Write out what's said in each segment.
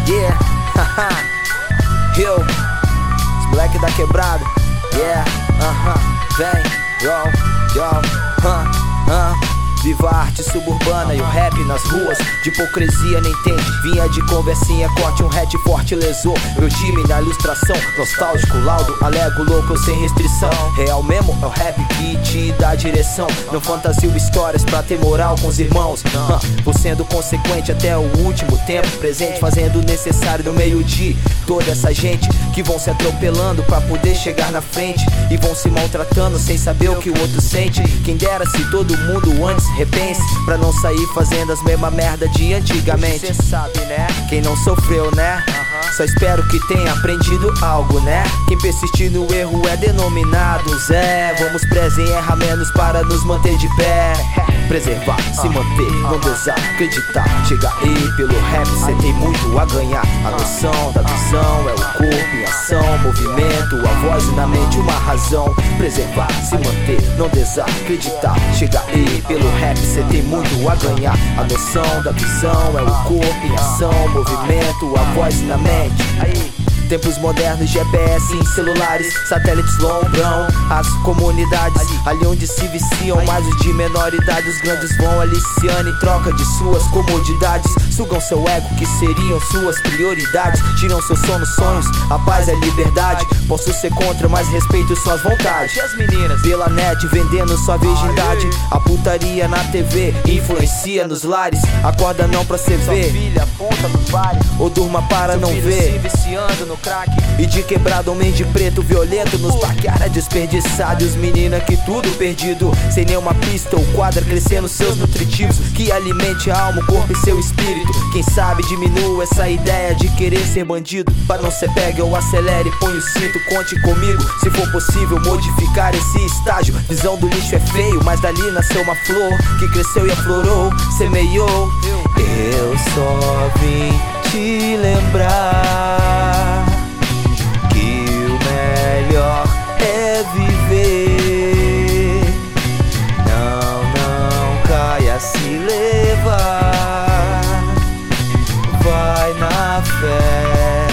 Yeah, haha. Eu, os moleque da quebrada. Yeah, vem, Viva a arte suburbana e o rap nas ruas. De hipocrisia nem tem, vinha de conversinha, corte um hatch forte lesou. Meu time na ilustração, nostálgico, laudo, alego, louco, sem restrição. Real mesmo é o rap que te dá direção. Não fantasio histórias pra ter moral com os irmãos. Vou sendo consequente até o último tempo presente, fazendo o necessário no meio de toda essa gente que vão se atropelando pra poder chegar na frente e vão se maltratando sem saber o que o outro sente. Quem dera se todo mundo antes repense pra não sair fazendo as mesmas merda de antigamente. Cê sabe, né? Quem não sofreu, né? Só espero que tenha aprendido algo, né? Quem persistir no erro é denominado Zé. Vamos prezer e errar menos para nos manter de pé. Preservar, se manter, não desacreditar. Chega aí pelo rap, cê tem muito a ganhar. A noção da visão é o corpo em ação, movimento, a voz e na mente uma razão. Preservar, se manter, não desacreditar. Chega aí pelo rap, cê tem muito a ganhar. A noção da visão é o corpo em ação, movimento, a voz e na mente. Tempos modernos, GPS em celulares, satélites lombrão as comunidades, ali onde se viciam mais os de menor idade. Os grandes vão aliciando em troca de suas comodidades. Sugam seu ego que seriam suas prioridades. Tiram seus sonos, sonhos, a paz é liberdade. Posso ser contra, mas respeito suas vontades. E as meninas pela net vendendo sua virgindade. A putaria na TV influencia nos lares. Acorda não pra cê ver, filha, puta dos bares. Ou durma para não ver, se viciando no crack. E de quebrado, homem de preto violento nos parqueara desperdiçado. E os meninos aqui tudo perdido, sem nenhuma pista ou quadra, crescendo seus nutritivos que alimente a alma, o corpo e seu espírito. Quem sabe diminua essa ideia de querer ser bandido. Pra não ser pega ou acelere, põe o cinto, conte comigo. Se for possível modificar esse estágio. Visão do lixo é feio, mas dali nasceu uma flor que cresceu e aflorou, semeou. Eu só vim te lembrar que o melhor é viver. Não caia, se levar, vai na fé.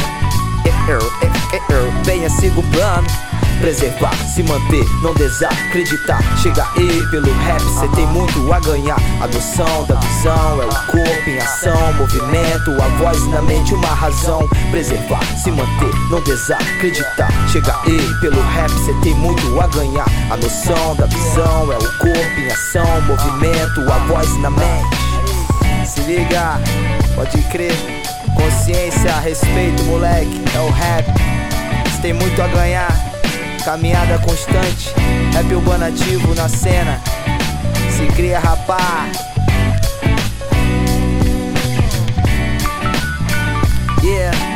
Venha, siga o plano. Preservar, se manter, não desacreditar. Chega aí pelo rap, cê tem muito a ganhar. A noção da visão é o corpo em ação, movimento, a voz na mente, uma razão. Preservar, se manter, não desacreditar. Chega aí pelo rap, cê tem muito a ganhar. A noção da visão é o corpo em ação, movimento, a voz na mente. Se liga, pode crer. Consciência, respeito, moleque, é o rap. Cê tem muito a ganhar. Caminhada constante, rap urbano ativo na cena. Se cria, rapá. Yeah.